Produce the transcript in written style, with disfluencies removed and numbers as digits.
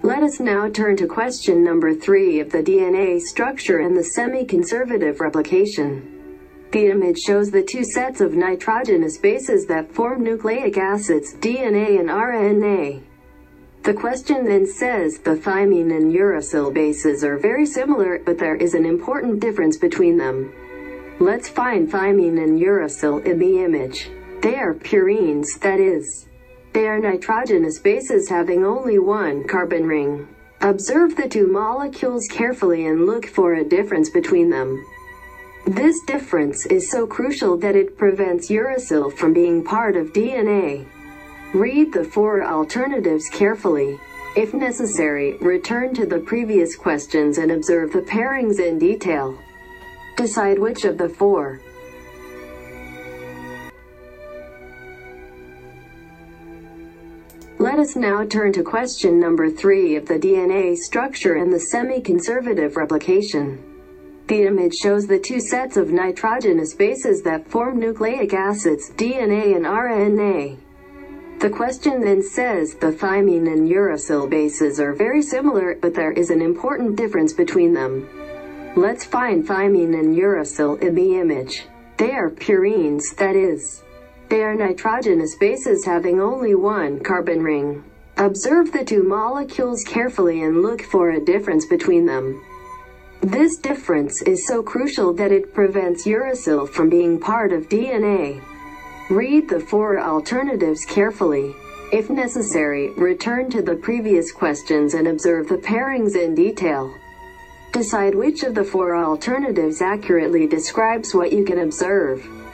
Let us now turn to question number 3 of the DNA structure and the semi-conservative replication. The image shows the two sets of nitrogenous bases that form nucleic acids, DNA and RNA. The question then says the thymine and uracil bases are very similar, but there is an important difference between them. Let's find thymine and uracil in the image. They are purines, that is, they are nitrogenous bases having only one carbon ring. Observe the two molecules carefully and look for a difference between them. This difference is so crucial that it prevents uracil from being part of DNA. Read the 4 alternatives carefully. If necessary, return to the previous questions and observe the pairings in detail. Decide which of the 4. Let us now turn to question number 3 of the DNA structure and the semi-conservative replication. The image shows the two sets of nitrogenous bases that form nucleic acids, DNA and RNA. The question then says the thymine and uracil bases are very similar, but there is an important difference between them. Let's find thymine and uracil in the image. They are purines, that is, they are nitrogenous bases having only one carbon ring. Observe the two molecules carefully and look for a difference between them. This difference is so crucial that it prevents uracil from being part of DNA. Read the 4 alternatives carefully. If necessary, return to the previous questions and observe the pairings in detail. Decide which of the 4 alternatives accurately describes what you can observe.